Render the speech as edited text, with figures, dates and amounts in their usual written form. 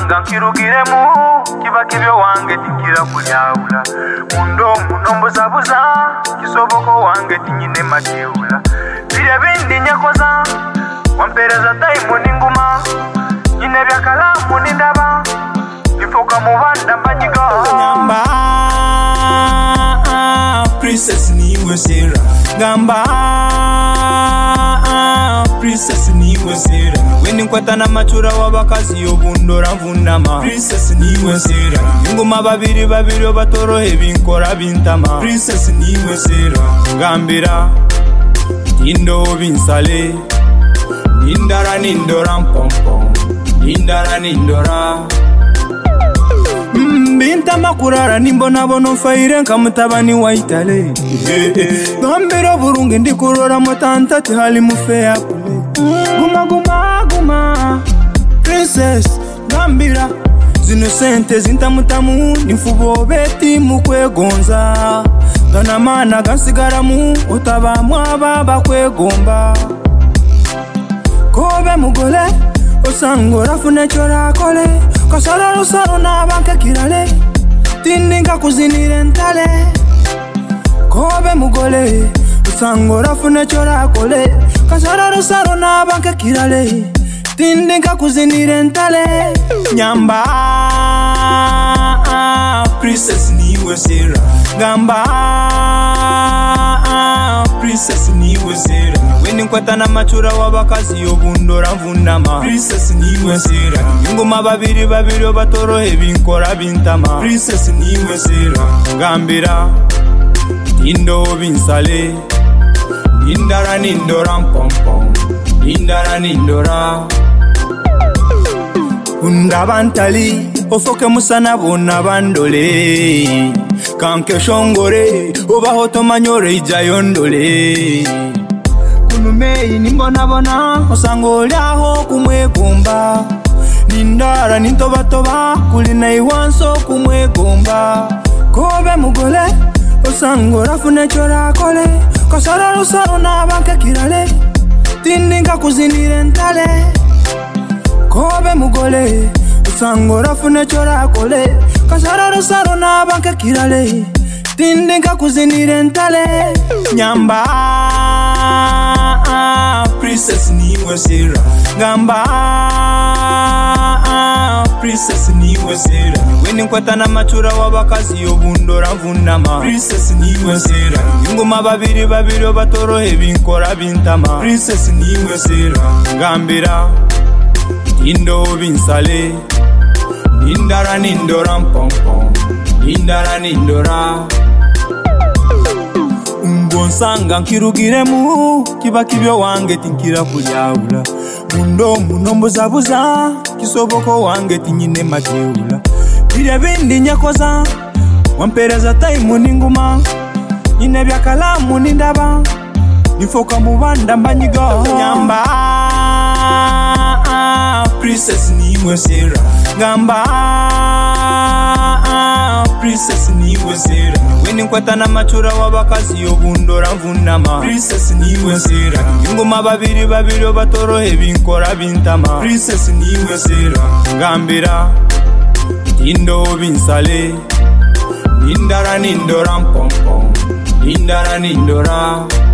nsanga nkirugiremu kiba kibyo wange tikira kulyaula mundo munombo zabuza kisoboko wange tinyine mateula bire bindi nyakoza wampereza time ninguma nyine byakalamu nindaba nifoka mubanda mbanyiga Gamba princess niwe sera Gamba princess niwe sera Weni nkwata na machura wabakazi yobundora mvunama Princess niwe sera Inguma babiri obatorohe binkora bintama Princess niwe sera Ngambira Indo binsale Nindara nindora mpompom Nindara nindora Binta makurara nimbona bono faire nkamutabani wa Itale Gambira burunge ndikurora motanta tihali mufea Guma Princess Gambira Zinocente zintamutamu Nifubo beti mukwegonza Gana mana gansigaramu Utaba mwaba bakwegomba Kobe mugole Osangora fune chora kole Kasara rusaro na banka kirale Tindinga kuzinire ntale Kobe mugole Osangora fune chora kole Kasara rusaro na banka kirale Tindinga kuzinire ntale Nyamba Princess niwe sera Gamba Princess niwe sera Weni nkwata na machura wabakazi yobundora mvunama Princess niwe sera Inguma babiri obatorohe binkora bintama Princess niwe sera Ngambira Indo binsale Nindara nindora mpompom Nindara nindora Undabantali Ofoke musana bona bandole Kanke shongore Obahoto manyore ijayondole Kunumei nimbona Osangole aho kumwegomba Nindara nintobatoba Kulina iwanso kumwegomba Kobe mugole Osangora fune chora kole Kasara rusaro na banka kirale Tindinga kuzinire ntale Kobe mugole Osangora fune chora kole Kasara rusaro na banka kirale Tindinga kuzinire ntale Nyamba Princess niwe sera Gamba Princess niwe sera Weni nkwata na machura wabakazi yobundora mvunama Princess niwe sera Inguma babiri obatorohe binkora bintama Princess niwe sera Ngambira Indo binsale Nindara nindora mpompom Nindara nindora Nsanga nkirugiremu kiba kibyo wange tinkira kulyaula mundo munombo zabuza kisoboko wange tinyine mateula bire bindi nyakoza wampereza time ninguma nyine byakalamu nindaba nifoka mubanda mbanyiga Nyamba Princess niwe sera Gamba Princess niwe sera Weni nkwata na machura wabakazi yobundora mvunama Princess niwe sera Inguma babiri obatorohe binkora bintama Princess niwe sera Ngambira Indo binsale Nindara nindora mpompom Nindara nindora